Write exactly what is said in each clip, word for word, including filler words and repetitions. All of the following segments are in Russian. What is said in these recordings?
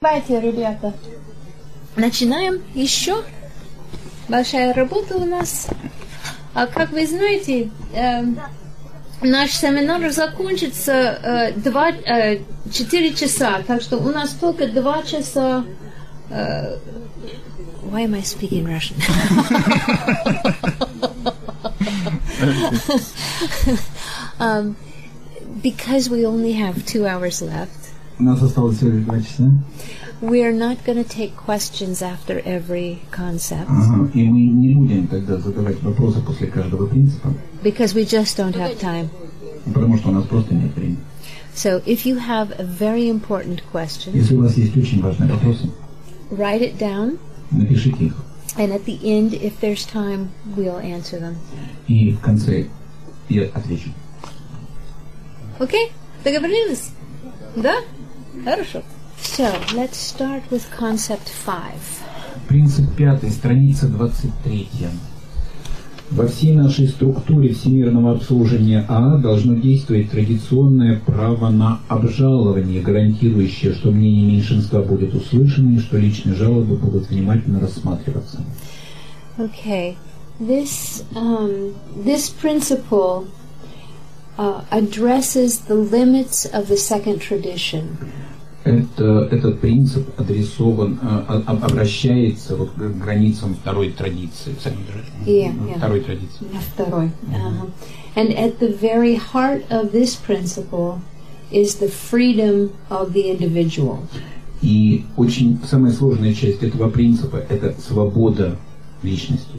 Давайте, ребята. Начинаем еще. Большая работа у нас. А как вы знаете, э, наш семинар закончится э, два, э, четыре часа, так что у нас только два часа. Э, Why am I speaking Russian? um, because we only have two hours left. У нас осталось всего лишь два часа. We are not going to take questions after every concept. Ага. И мы не будем тогда задавать вопросы после каждого принципа. Because we just don't have time. Потому что у нас просто нет времени. So, if you have a very important question, если у вас есть очень важные вопросы, write it down. Напишите их. And at the end, if there's time, we'll answer them. И в конце я отвечу. Okay? Договорились? Да? Хорошо. So, let's start with concept five. Принцип пятый, страница двадцать третья. Во всей нашей структуре всемирного обслуживания АА должно действовать традиционное право на обжалование, гарантирующее, что мнение меньшинства будет услышано и что личные жалобы будут внимательно рассматриваться. Okay. This, um, this principle uh, addresses the limits of the second tradition. Это, этот принцип адресован, а, обращается вот к границам второй традиции. Yeah, yeah. Второй традиции. Второй. Uh-huh. And at the very heart of this principle is the freedom of the individual. И очень самая сложная часть этого принципа – это свобода личности.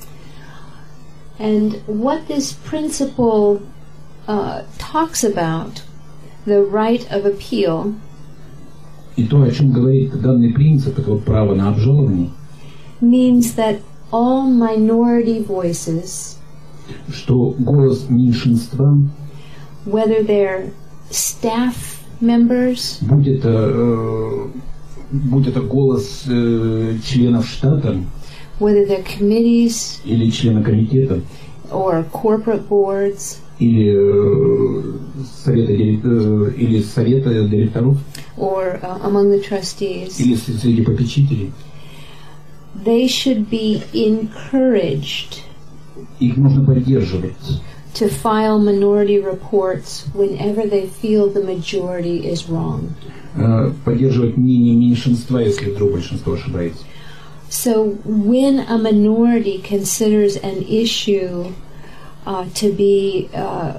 And what this principle uh, talks about, the right of appeal. И то, о чем говорит данный принцип, это вот право на обжалование, means that all minority voices, что голос меньшинства, whether they're staff members, будь это, э, будь это голос э, членов штата, whether they're committees, или члена комитета, or corporate boards, или э, совета, э, или совета директоров, or uh, among the trustees, или среди попечителей, they should be encouraged их нужно поддерживать, to file minority reports whenever they feel the majority is wrong. э, поддерживать мнение меньшинства, если вдруг большинство ошибается. So when a minority considers an issue uh, to be uh,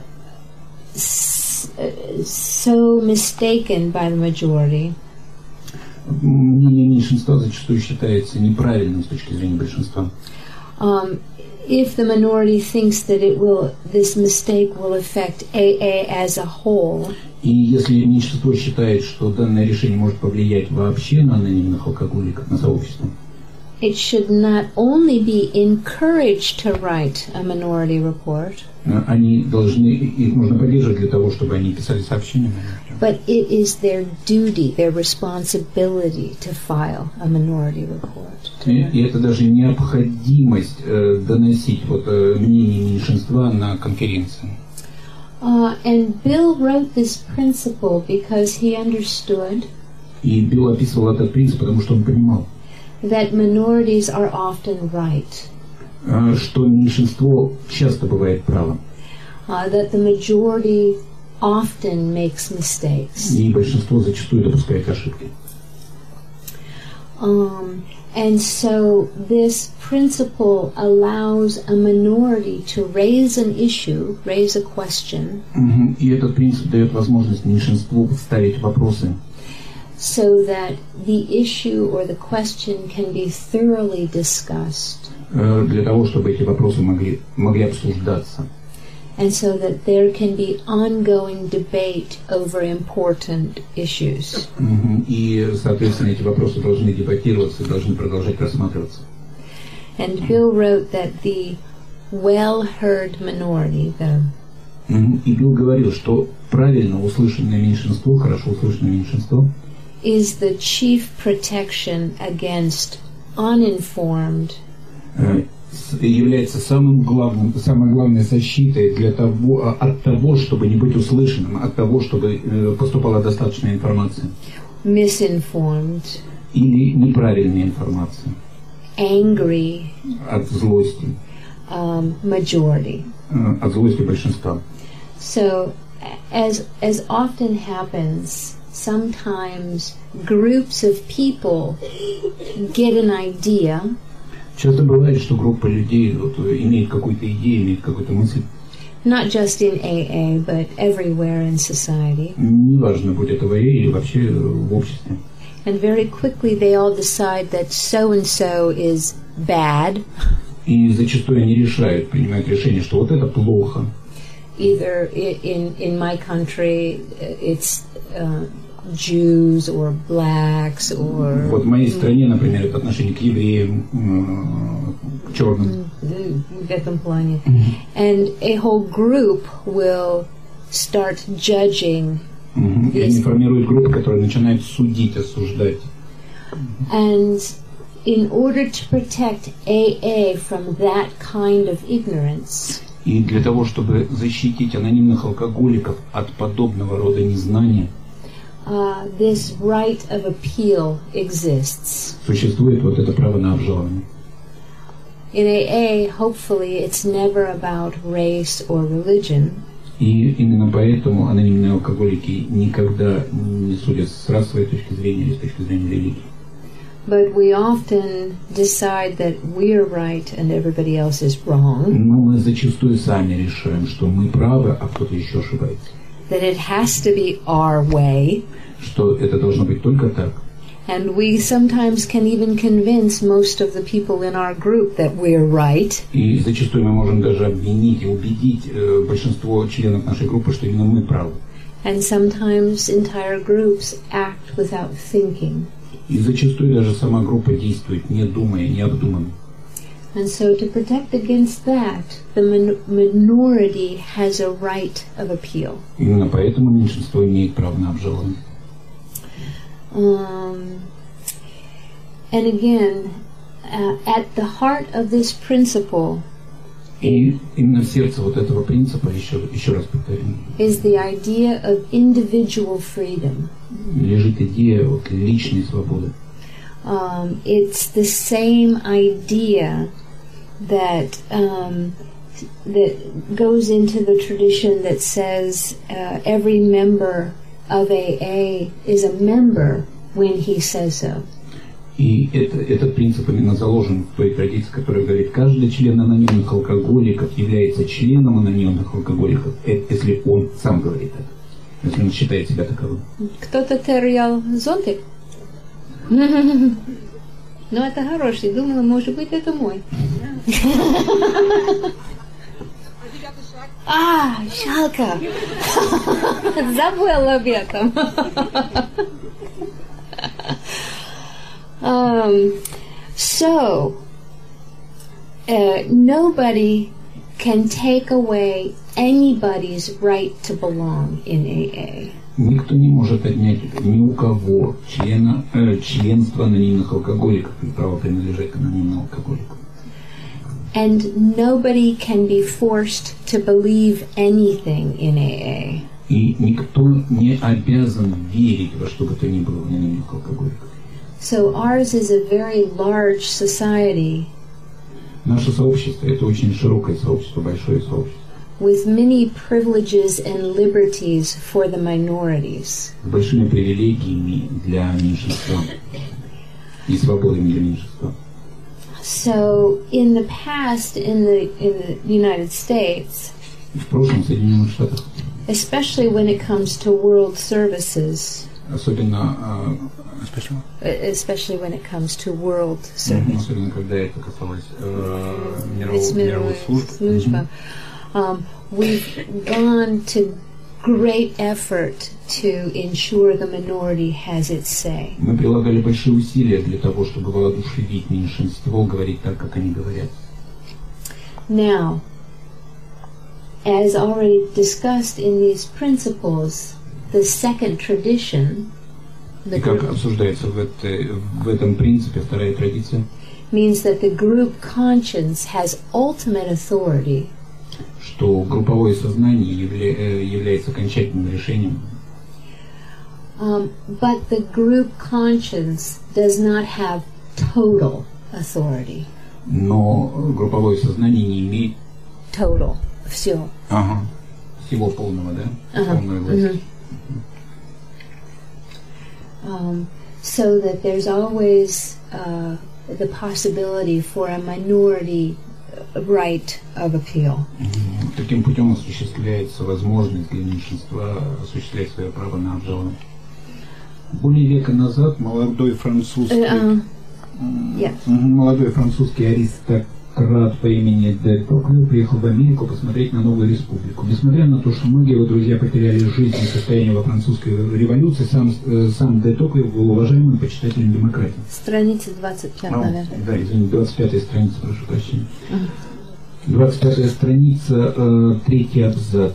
so mistaken by the majority, мнение меньшинства зачастую считается неправильным с точки зрения большинства. Um, if the minority thinks that it will, this mistake will affect A A as a whole, и если меньшинство считает, что данное решение может повлиять вообще на анонимных алкоголиков, на сообщество, it should not only be encouraged to write a minority report, они должны, их нужно поддерживать для того, чтобы они писали сообщения. but it is their duty, their responsibility to file a minority report. И, и это даже необходимость э, доносить вот, э, мнение меньшинства на конференции. Uh, and Bill wrote this principle because he understood И Билл описывал этот принцип, потому что он понимал, that minorities are often right. Что меньшинство часто бывает правым. Uh, that the majority often makes mistakes. И большинство зачастую допускает ошибки. Um, and so this principle allows a minority to raise an issue, raise a question. Mm-hmm. И этот принцип дает возможность меньшинству ставить вопросы. So that the issue or the question can be thoroughly discussed. Для того, чтобы эти вопросы могли, могли обсуждаться. And so that there can be ongoing debate over important issues. Mm-hmm. И, соответственно, эти вопросы должны дебатироваться, должны продолжать рассматриваться. And Bill wrote that the well-heard minority, the mm-hmm. И Билл говорил, что правильно услышанное меньшинство, хорошо услышанное меньшинство, is the chief protection against uninformed, является самым главным, самой главной защитой для того, от того, чтобы не быть услышанным, от того, чтобы поступала достаточная информация. misinformed, или неправильная информация angry, от злости, um, majority. э, от злости большинства. So, as as often happens, sometimes groups of people get an idea. Часто бывает, что группа людей вот, имеет какую-то идею, имеет какую-то мысль. Not just in A A, but everywhere in society. Неважно, будь это в эй эй или вообще в обществе. And very quickly they all decide that so-and-so is bad. И зачастую они решают, принимают решение, что вот это плохо. Either in in my country it's uh, Jews or blacks or. Вот в моей стране, например, это отношение к евреям, к черным. В этом плане. And a whole group will start judging. Mm-hmm. И они формируют группы, которые начинают судить, осуждать. And in order to protect A A from that kind of ignorance. И для того, чтобы защитить анонимных алкоголиков от подобного рода незнания, uh, this right of appeal exists. Существует вот это право на обжалование. In A A, hopefully, it's never about race or religion. И именно поэтому анонимные алкоголики никогда не судят с расовой точки зрения или с точки зрения религии. But we often decide that we're right and everybody else is wrong. Но мы зачастую сами решаем, что мы правы, а кто-то еще ошибается. That it has to be our way. Что это должно быть только так. And we sometimes can even convince most of the people in our group that we're right. И зачастую мы можем даже обвинить и убедить э, большинство членов нашей группы, что именно мы правы. And sometimes entire groups act without thinking. И зачастую даже сама группа действует, не думая, не обдуманно. And so to protect against that, the min- minority has a right of appeal. Именно поэтому меньшинство имеет право на обжалование. Um, and again, uh, at the heart of this principle И именно в сердце вот этого принципа, еще, еще раз повторю, is the idea of individual freedom. Лежит идея вот личной свободы. Um, it's the same idea that um, that goes into the tradition that says uh, every member of A A is a member when he says so. И это, этот принцип именно заложен в той традиции, которая говорит, каждый член анонимных алкоголиков является членом анонимных алкоголиков, если он сам говорит это, если он считает себя таковым. Кто-то терял зонтик? Ну, это хороший. Думала, может быть, это мой. А, жалко. Забыла об этом. Um, so, uh, nobody can take away anybody's right to belong in A A. Никто не может отнять ни у кого члена, э, членство анонимных алкоголиков и право принадлежать к анонимным алкоголикам. And nobody can be forced to believe anything in A A. И никто не обязан верить во что бы то ни было в анонимных алкоголиках. So ours is a very large society. Наше сообщество – это очень широкое сообщество, большое сообщество. With many privileges and liberties for the minorities. С большими привилегиями для меньшинства и свободами для меньшинства. So in the past, in the in the United States, В прошлом в Соединенных Штатах, especially when it comes to world services, особенно, especially when it comes to world service, особенно когда это касалось э, мировой, мировой службы, um, we've gone to great effort to ensure the minority has its say. Мы прилагали большие усилия для того, чтобы воодушевить меньшинство говорить так, как они говорят. Now, as already discussed in these principles, the second tradition, the И как group, обсуждается в, этой, в этом принципе вторая традиция, means that the group conscience has ultimate authority. Что групповое сознание явля, является окончательным решением. Um, but the group conscience does not have total authority. Но групповое сознание не имеет Total. Все. ага, всего полного, да? Ага. Полной власти. Mm-hmm. Um, so that there's always uh, the possibility for a minority right of appeal. Mm-hmm. Таким путем осуществляется возможность для меньшинства осуществлять свое право на обжалование. Более века назад молодой французский Uh, uh, yeah. молодой французский аристократ по имени де Токвилл приехал в Америку посмотреть на новую республику. Несмотря на то, что многие его друзья потеряли жизнь и состояние во французской революции, сам, сам де Токвилл был уважаемым почитателем демократии. Страница двадцать пять, а, наверное. Да, извините, двадцать пятая страница, прошу прощения. двадцать пятая страница, э, третий абзац.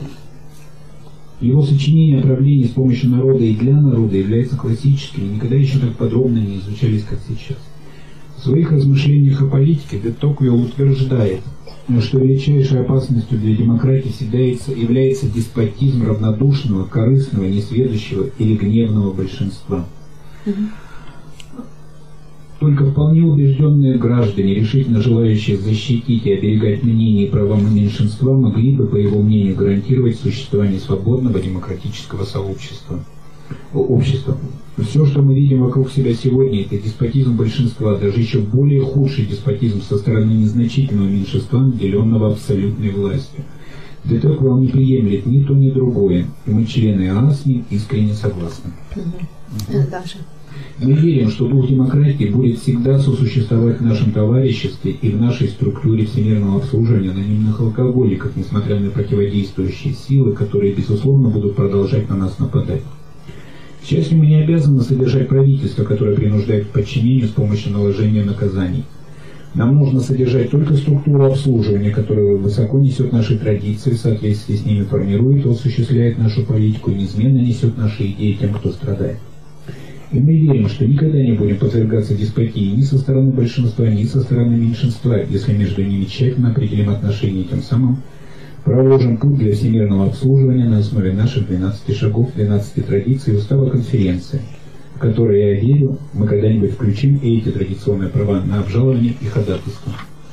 Его сочинение о правлении с помощью народа и для народа является классическим и никогда еще так подробно не изучались, как сейчас. В своих размышлениях о политике де Токвилл утверждает, что величайшей опасностью для демократии всегда является деспотизм равнодушного, корыстного, несведущего или гневного большинства. Mm-hmm. Только вполне убежденные граждане, решительно желающие защитить и оберегать мнения и права меньшинства, могли бы, по его мнению, гарантировать существование свободного демократического сообщества. Общества. Все, что мы видим вокруг себя сегодня, это деспотизм большинства, даже еще более худший деспотизм со стороны незначительного меньшинства, наделенного абсолютной властью. Де Токвилл не приемлет ни то, ни другое, и мы, члены АА, с ним искренне согласны. Mm-hmm. Mm-hmm. Даже. Мы верим, что дух демократии будет всегда сосуществовать в нашем товариществе и в нашей структуре всемирного обслуживания анонимных алкоголиков, несмотря на противодействующие силы, которые, безусловно, будут продолжать на нас нападать. К счастью, мы не обязаны содержать правительство, которое принуждает к подчинению с помощью наложения наказаний. Нам нужно содержать только структуру обслуживания, которая высоко несет наши традиции, в соответствии с ними формирует и осуществляет нашу политику и неизменно несет наши идеи тем, кто страдает. И мы верим, что никогда не будем подвергаться деспотии ни со стороны большинства, ни со стороны меньшинства, если между ними тщательно определим отношения, тем самым проложим путь для всемирного обслуживания на основе наших двенадцати шагов, двенадцати традиций и устава конференции, в которые, я верю, мы когда-нибудь включим и эти традиционные права на обжалование и ходатайство.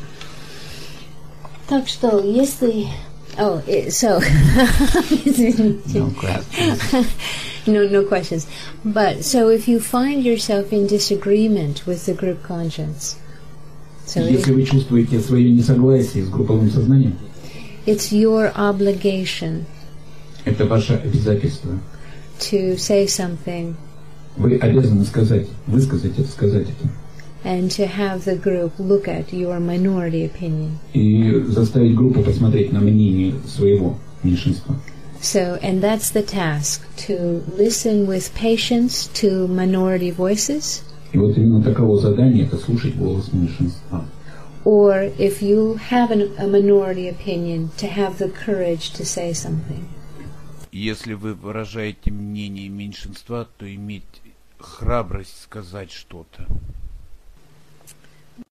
Так что, если... Oh, it, so... No questions. No, no questions. But, so if you find yourself in disagreement with the group conscience... So если вы чувствуете свое несогласие с групповым сознанием, it's your obligation это ваше обязательство to say something. Вы обязаны сказать, высказать это, сказать это. And to have the group look at your minority opinion. И заставить группу посмотреть на мнение своего меньшинства. So, and that's the task, to listen with patience to minority voices. И вот именно таково задание, это слушать голос меньшинства. Or if you have an, a minority opinion, to have the courage to say something. Если вы выражаете мнение меньшинства, то иметь храбрость сказать что-то.